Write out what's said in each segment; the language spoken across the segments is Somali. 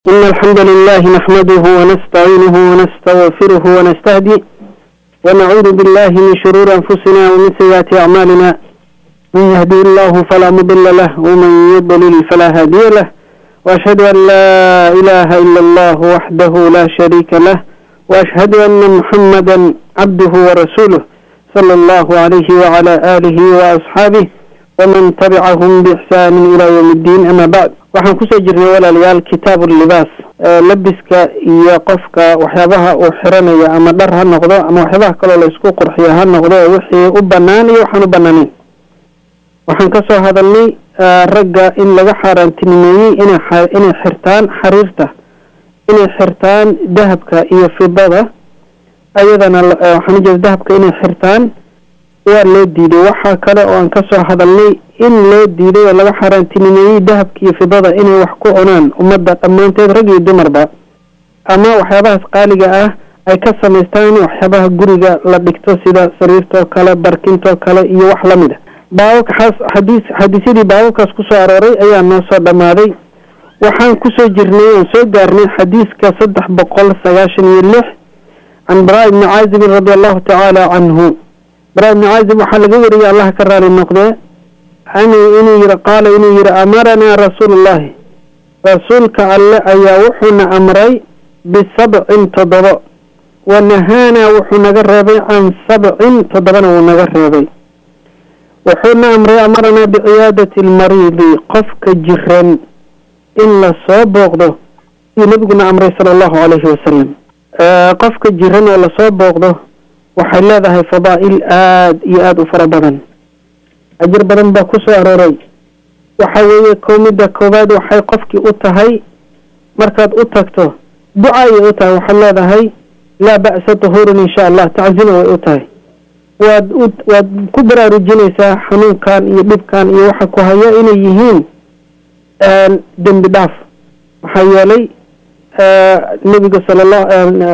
إن الحمد لله نحمده ونستعينه ونستغفره ونستهديه ونعوذ بالله من شرور أنفسنا ومن سيئات أعمالنا. من يهدي الله فلا مضل له ومن يضلل فلا هادي له، وأشهد أن لا إله إلا الله وحده لا شريك له، وأشهد أن محمدا عبده ورسوله صلى الله عليه وعلى آله وأصحابه ومن تبعهم بإحسان إلى يوم الدين. أما بعد، waxaan ku soo jirnay walaalayaal kitaab libaas, labiska iyo qofka waxyaabaha uu xiranaya ama dhar ha noqdo ama waxyaabaha kale la isku qurxiyo ha noqdo wixii u banaan iyo waxaan u banaanin. waxaan ka soo hadalnay ragga in laga xaaraantinimeeyay inay xirtaan xariirta, inay xirtaan dahabka iyo fidada. ayadana waxaan u jeedaa dahabka inay xirtaan waa loo diiday. waxa kale oo aan ka soo hadalnay in loo diiday oo laga xaaraantinimeeyay dahabka iyo fidada inay wax ku cunaan ummadda dhammaanteed, rag iyo dumarba, ama waxyaabahaas qaaliga ah ay ka samaystaan waxyaabaha guriga la dhigto sida sariirtoo kale, barkintoo kale iyo wax la mid ah. baabkaas xadiisyadii baabkaas ku soo arooray ayaa noo soo dhammaaday. waxaan ku soo jirnay oo soo gaarnay xadiiska 396 can Baraa ibn Caazib radiyallahu ta'ala anhu. Baraa ibn Caazib waxa laga wariyay Allah ka raali noqday inuu yiri qaala inuu yiri amarana rasuulullaahi, rasuulka alle ayaa wuxuuna amray bisab'in todoba, wa nahaana wuxuu naga reebay can sab'in todobana wuu naga reebay. wuxuuna amray amarana biciyaadati almariidi, qofka jiran in la soo booqdo iyo nabiguna amray sallallahu alayhi wasallam. qofka jiran oo la soo booqdo waxay leedahay fadaa'il aad iyo aad u fara badan, ajir badan baa ku soo arooray. waxa weeye koomida koobaad waxay qofkii u tahay markaad u tagto duca ay u tahay, waxaad leedahay laa ba'sa tuhurun insha Allah, taczina way u tahay. waad ku baraarujinaysaa xanuunkan iyo dhibkan iyo waxa ku haya inay yihiin dembi dhaaf. waxaa yeelay nabiga sallallahu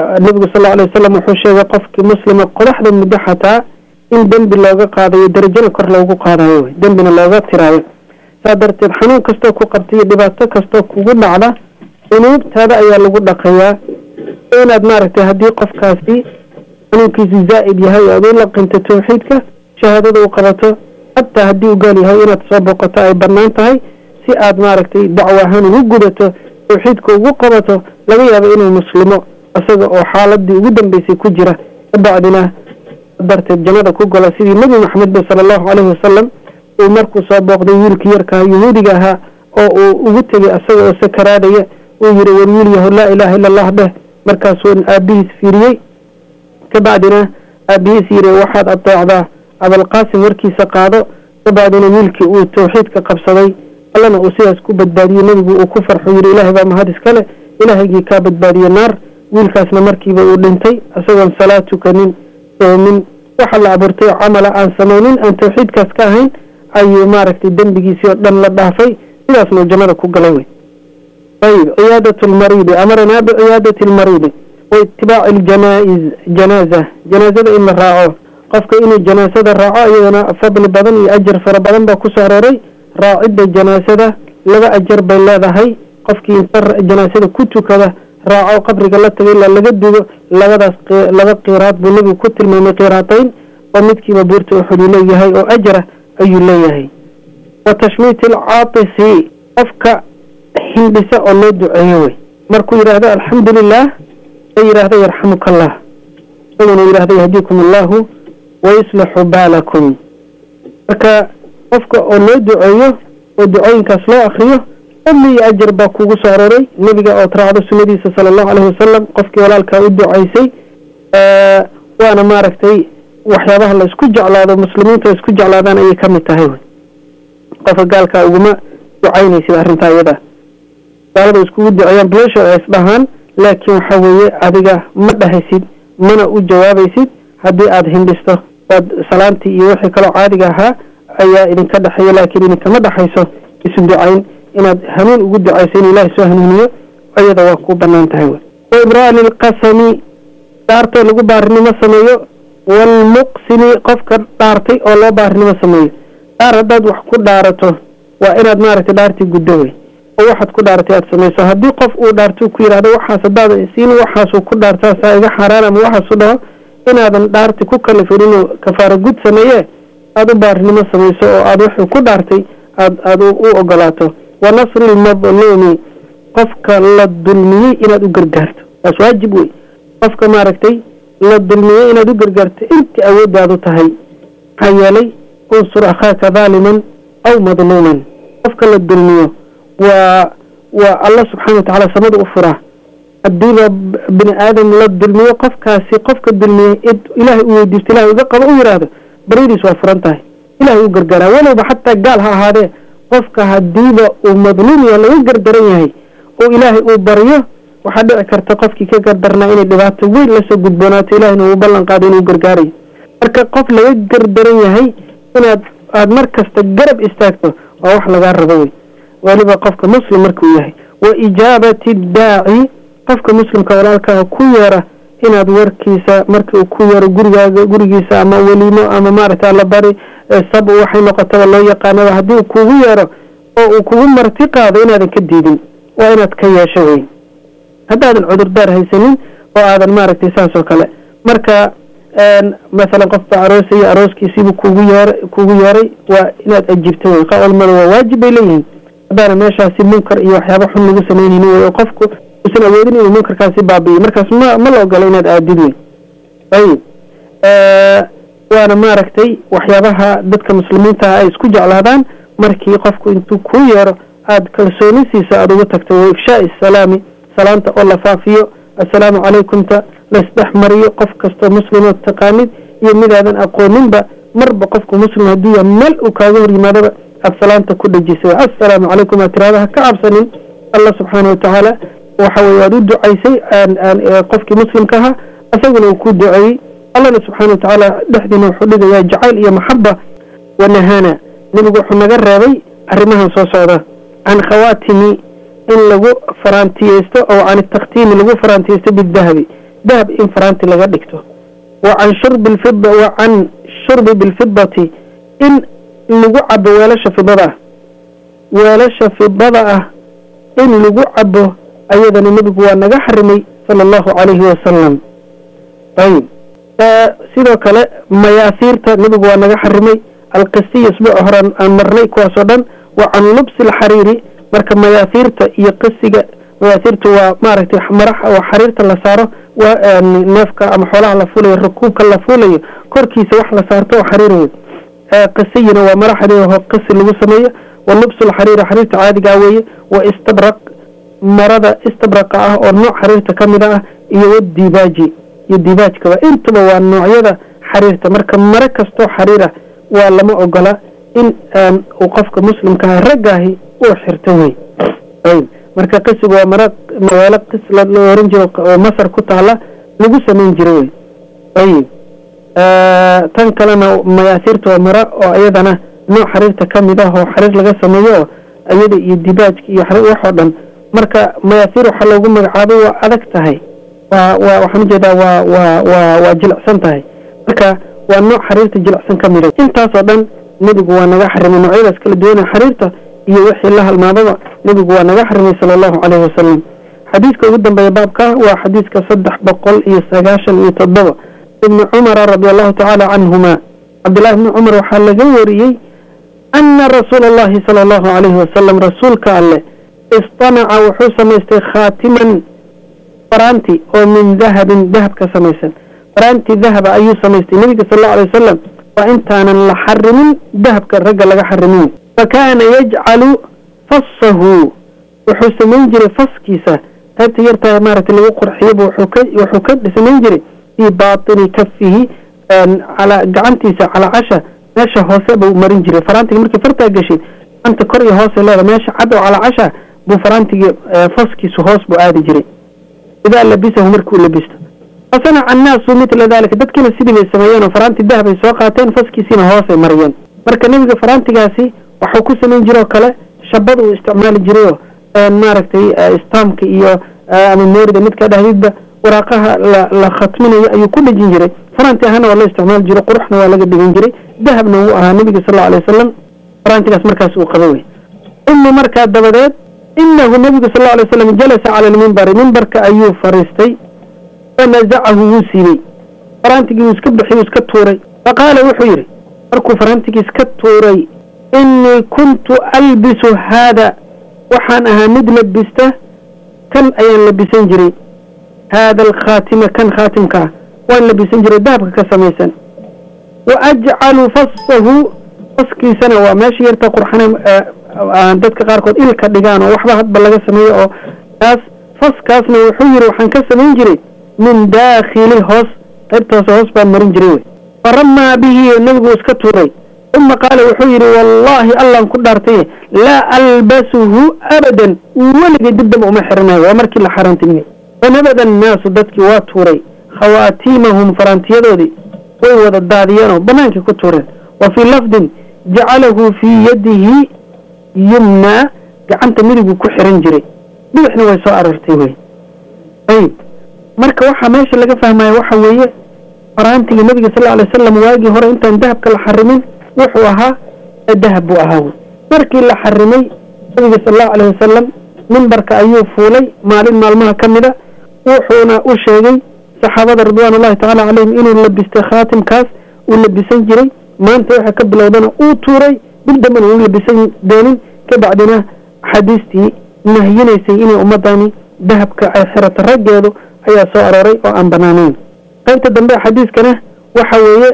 alayhi wasallam wuxuu sheegay qofkii muslima qodaxda muddo xataa in dembi looga qaadayo, darajada kor loogu qaadayo, dembina looga tiraayo. saa darteed xanuun kastoo ku qabtay dhibaato kastoo kugu dhacda unuubtaada ayaa lagu dhaqayaa. inaad maaragtay haddii qofkaasi xanuunkiisu zaa'id yahay oo aad u laqinto tawxiidka, shahaadada u qabato, hataa haddii uu gaal yahay inaad soo booqato ay bannaan tahay si aad maaragtay dacwo ahaan ugu gudato, tawxiidka ugu qabato. laga yaabo inuu muslimo isaga oo xaaladii ugu dambeysay ku jira, bacdina darteed jannada ku gala, sidii nabi maxamed sallallahu alayhi wasallam uu markuu soo booqday wiilkii yarka yahuudiga ahaa oo uu ugu tegay isaga oo sakaraadaya, uu yiri war wiil yahow laa ilaaha illa allah dheh. markaasuu aabihiis fiiriyey, kabacdina aabihiis yiri waxaad adeecdaa abalqaasim warkiisa qaado. kabacdina wiilkii uu tawxiidka qabsaday, allana uu sidaas ku badbaadiyey. nabigu uu ku farxo yiri ilaahay baa mahad iskale, ilaahaygi ka badbaadiyey naar. wiilkaasna markiiba uu dhintay isagoon salaad tukanin, soomin, waxa la abuurtay camala aan samaynin, aan tawxiidkaas ka ahayn, ayuu maaragtay dembigiisii oo dhan la dhaafay, sidaasna jannada ku galay wey. ayib, ciyaadatu almariidi, amarnaa biciyaadati almariidi wa itibaaci aljanaa'iz, janaazada in la raaco. qofka inuu janaasada raaco iyadana fadli badan iyo ajar fara badan baa ku soo arooray. raacidda janaasada laba ajar bay leedahay. qofkii inta janaasada ku tukada raaco qabriga la tagay ilaa laga dugo, laba qiraad buu nabigu ku tilmaamay, qiraatayn oo midkiiba buurta wuxuu leeyahay oo ajra ayuu leeyahay. wa tashmiit alcaatisi, qofka hindhisa oo loo duceeyo wey. markuu yidhaahdo alxamdulilah ay yidhaahdo yarxamukallah, isaguna yidhaahdo yahdiikum allahu wayuslixu baalakum. marka qofka oo loo duceeyo oo ducooyinkaas loo akriyo fadli iyo ajar baa kugu soo arooray. nabiga oo raacdo sunnadiisa sallallahu alayhi wasallam, qofkii walaalkaa u ducaysay, waana maaragtay waxyaabaha la isku jeclaado, muslimiinta isku jeclaadaan ayay ka mid tahay. qofka gaalkaa uguma ducaynaysid arrintaa iyada. gaalada iskugu duceeyaan bilasha ay isdhahaan, laakiin waxa weeye adiga ma dhahaysid mana u jawaabaysid. haddii aad hindhisto waad salaantii iyo wixii kaloo caadiga ahaa ayaa idinka dhexeeya, laakiin idinkama dhexayso isu ducayn. inaad hanuun ugu ducayso in ilaahay soo hanuuniyo ayada waa ku bannaan tahay. wa ibraali lqasami, dhaartoo lagu baarinimo sameeyo. walmuqsimi, qofka dhaartay oo loo baarinimo sameeyo. dhaar haddaad wax ku dhaarato waa inaad maaragtay dhaartii guddo wey. waxaad ku dhaartay aad samayso haddii qof uu dhaarto ku yiraahdo waxaas hadaad siin waxaas uu ku dhaartaa saa iga xaraan ama waxaas u dhaho inaadan dhaarti ku kalifin inuu kafaaro gud sameeye aad u baarnimo samayso oo aad wuxuu ku dhaartay aad u ogolaato wa nasri almadluumi qofka la dulmiyey inaad u gargaarto taas waajib wey qofka maaragtay la dulmiyey inaad u gargaarto intii awooddaadu tahay maxaa yeelay unsur akhaaka daaliman aw madluuman qofka la dulmiyo waa allah subxaana watacaala samada u furaa haddiiba bini aadam la dulmiyo qofkaasi qofka dulmiyey ilaahay u weydiisto ilahay uga qabo u yidhaahdo baryadiis waa furan tahay ilahay u gargaaraa walowba xataa gaal ha ahaadee qofka haddiiba uu madluumiya laga gardaran yahay oo ilaahay uu baryo waxaa dhici karta qofkii ka gardarnaa inay dhibaato weyn lasoo gudboonaato ilahayna uu ballan qaado inuu gargaarayo marka qof laga gardaran yahay aad mar kasta garab istaagto waa wax lagaa rabo wey waliba qofka muslim markuu yahay wa ijaabati daaci qofka muslimka walaalkaa ku yeera inaad warkiisa markii uu ku yeero gurigiisa ama weliimo ama maaragta la bari sab waxay noqotaba loo yaqaanaba haddii uu kugu yeero oo uu kugu marti qaado inaadan ka diidin waa inaad ka yeesho wey haddaadan cudurdaar haysanin oo aadan maaragtay saas oo kale marka masalan qof baa aroosaya arooskiisiibuu kugu yeeray waa inaad ajiibto wey qaolmada waa waajib bay leeyihiin haddaana meeshaasi munkar iyo waxyaaba xun lagu samaynayni wey oo qofku usan awoodin inuu munkarkaasi baabi'iyo markaas ma la ogola inaad aadid wey ayib waana maaragtay waxyaabaha dadka muslimiinta ay isku jeclaadaan markii qofku intuu kuu yeero aad kalsoonisiisa aad ugu tagto wa ifshaai salaami salaanta oo la faafiyo assalaamu calaykumta laisdhex mariyo qof kastoo muslimo taqaanid iyo midaadan aqooninba marba qofku muslim hadduu yahay meel uu kaaga hor yimaadaba aad salaanta ku dhejisay assalaamu calaykum aad tiraada ha ka cabsanin allah subxaana watacaala waxa weye waad u ducaysay qofkii muslimka ahaa isaguna uu ku duceeyey allahna subxaana watacaala dhexdiina wuxuu dhigayaa jacayl iyo maxaba wanahaana nebigu wuxuu naga reebay arrimahan soo socda can khawaatimi in lagu faraantiyeysto oo can taktiimi lagu faraantiyeysto bidahabi dahab in faraanti laga dhigto wa can shurbi bilfidati in lagu cabo weelasha fidada ah in lagu cabo ayadana nebigu waa naga xarimay sala allahu calayhi wasalam ayib sidoo kale mayaasiirta nebigu waa naga xarimay alqisiya isbuuc horan aan marnay kuwaasoo dhan wa can lubsi alxariiri marka mayaasiirta iyo qisiga mayaasiirtu waa maaragtay marax oo xariirta la saaro waa neefka ama xoolaha la fuulayo rukuubka la fuulayo korkiisa wax la saarto oo xariirayo qisiyina waa mara xariir oo qisi lagu sameeyo wa lubsu alxariiri xariirta caadiga weeye wa istabraq marada istabraqa ah oo nooc xariirta ka mid ah iyo wadibaaji iyo dibaajkaba intaba waa noocyada xariirta marka mare kastoo xariira waa lama ogola in uu qofka muslimka ah raggaahi uu xirto wey marka qisigu waa mara magaalo qis la oran jiro oo masar ku taala lagu samayn jiro wey ayib tan kalena mayaasiirta waa mara oo iyadana nooc xariirta ka mid ah oo xariir laga sameeyo iyada iyo dibaajka iyo waxoo dhan marka mayaasiir waxaa loogu magacaabay waa adag tahay waxaan ujeedaa waa jilicsan tahay marka waa nooc xariirta jilicsan ka mida intaasoo dhan nebigu waa naga xarimay noocyadaas kala duwana xariirta iyo wixii la halmaadaba nebigu waa naga xarimay sala allahu calayhi wasalam xadiiska ugu dambeeya baabka waa xadiiska 397 ibnu cumara radi allahu tacaala canhuma cabdillahi ibni cumar waxaa laga wariyey ana rasuula allahi sala allahu calayhi wasalam rasuulka alleh istanaca wuxuu samaystay khaatiman faraanti oo min dahabin dahab ka samaysan faraanti dahaba ayuu samaystay nebiga sal allahu alay wasalam waa intaanan la xarimin dahabka ragga laga xarimin fakaana yajcalu fasahu wuxuu samayn jiray faskiisa qaybta yartaa maaragtay lagu qurxiyaba wuxuu ka samayn jiray fii baatini kafihi gacantiisa calaa casha meesha hoose buu marin jiray faraantiga markii fartaa gashay gacanta kor iyo hoose leeda meesha cad oo calaa casha buu faraantiga faskiisu hoos buu aadi jiray idaa labisahu markuu labisto fasanaca annaasu mitla dalika dadkiina sidii bay sameeyeen oo faraanti dahabay soo qaateen faskiisiina hoosay mariyeen marka nebiga faraantigaasi waxuu ku samayn jiroo kale shabada uu isticmaali jirayoo maaragtay istaamka iyo ama moorida midka dhahdidba waraaqaha la khatminayo ayuu ku dhejin jiray faraanti ahana waa loo isticmaali jiray quruxna waa laga dhigan jiray dahabna wuu ahaa nebiga sal allau alay wasalam faraantigaas markaas uu qaba wey uma markaa dabadeed إنه النبي صلى الله عليه وسلم جلس على المنبر كأيوب فريستي فنزعه وسيبي فرانتك يسكبحي وسكتوري فقال وحيري أركو فرانتك يسكتوري إني كنت ألبس هذا وحانها لبسته كان أيان لبسنجري هذا الخاتم كان خاتمك وأن لبسنجري دابك كسميسا وأجعل فصه فصكي سنة وماشي يرتقر حنا dadka qaarkood ilka dhigaan oo waxba hadba laga sameeyo oo taas faskaasna wuxuu yiri waxaan ka sameyn jiray min daakhili hoos qaybtaas hoos baan marin jiray farama bihi nabigu iska tuuray uma qaala wuxuu yiri wallahi allah ku dhaartay la albasuhu abadan waliga dibdab uma xirnaa waa markii la xarantimay wanabada الناس dadkii waa tuuray khawaatimahum farantiyadoodii way wada daadiyeen banaanka ku tuureen wa fi lafdin ja'alahu fi yadihi يمنا gacanta midigu ku xiran jiray bidixna way soo arartay way ay marka waxa meesha laga fahmay waxa weeye faraantiga nabiga sallallahu alayhi wasallam waagi hore intaan dahabka la xarimin wuxuu ahaa dahab u ahaa markii la xarimay nabiga sallallahu alayhi wasallam minbarka ayuu fuulay maalin maalmaha kamida wuxuuna u sheegay saxaabada ridwanullahi ta'ala alayhim inuu labistay khaatimkaas uu labisan jiray maanta waxa ka bilowdana uu tuuray بالدمن ولا بسن دين كبعدنا حديثي نهينيسي إني أمضاني ذهب كأحرة الرجال هي صارري وأن بنانين قلت الدنبا حديث كنا وحوي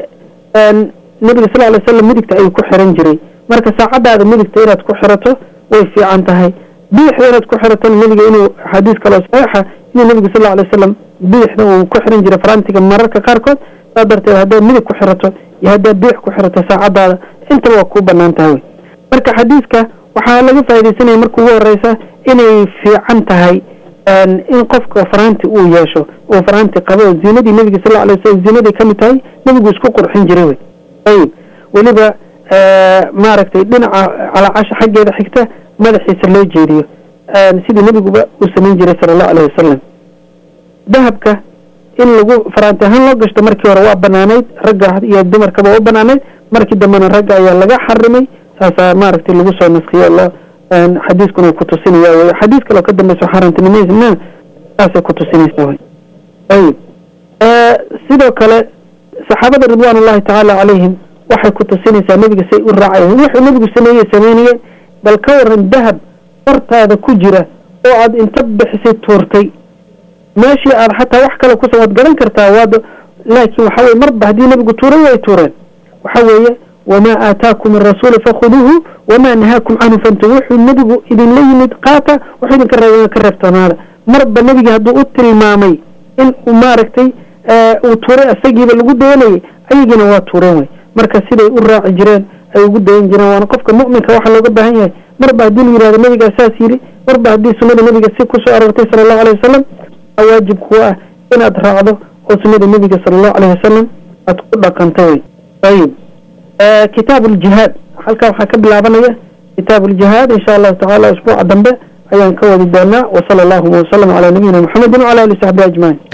النبي صلى الله عليه وسلم مدك تأي كحرن جري مركز ساعد هذا مدك تأيرات كحرته ويفي عنتهاي بيحرات كحرته مدك إنه حديث كلا صحيحة إن النبي صلى الله عليه وسلم بيحنا وكحرن جري فرانتك مرة كاركوت قدرت هذا مدك كحرته يهدا بيح كحرته ساعد هذا انت وكو بنانتهاي marka xadiiska waxa laga faa'iideysanay markuu ugu horeysa inay fiican tahay in qofka faraanti uu yeesho oo faraanti qabo zinadii nabiga sallallahu alayhi wasallam zinadii kamid tahay nabigu isku qurxin jiray way ay waliba maaragtay dhinaca ala casha xageeda xigta madaxiisa loo jeediyo sidii nabiguba uu sameyn jiray sallallahu alayhi wasallam dahabka in lagu faraanti ahaan loo gashto markii hore waa banaanayd ragga iyo dumarkaba waa banaanayd markii dambana ragga ayaa laga xarimay saasa maaragtay lagu soo nasxiyo la xadiiskuna ku tusinaya way xadiis kale ka dambeeyo xarantinimada saasa ku tusinaysa way ay sidoo kale saxaabada ridwanullahi ta'ala alayhim waxay ku tusinaysaa nabiga say u raacayeen wuxuu nabigu sameeyay bal ka waran dahab fartaada ku jira oo aad inta bixisay tuurtay ماشي أنا حتى وحكى لك وسوت قرن كرتا واد لكن وحوي مربع دي نبي توري ويتورن وحوي وما آتاكم الرسول فخذوه وما نهاكم عنه فانتهوا النبي إذن لي نتقاطع وحين كرفتنا هذا مربع النبي هدو أتري مامي إن أماركتي وتوري أستجيب اللي قد يلي أي جنوات توري مركز سيدي أرى عجران أي قد ينجران وانا قفك مؤمن كواحد لو قد هاي مربع دين يراد النبي أساسي مربع دي سنة النبي سيكو سؤال صلى الله عليه وسلم واجب هو إن أدرعه وسنة النبي صلى الله عليه وسلم أتقول قنطوي طيب كتاب الجهاد هل كان حكب العبانية كتاب الجهاد إن شاء الله تعالى أسبوع دنبه أيان كود الدنيا وصلى الله وسلم على نبينا محمد وعلى آله وصحبه أجمعين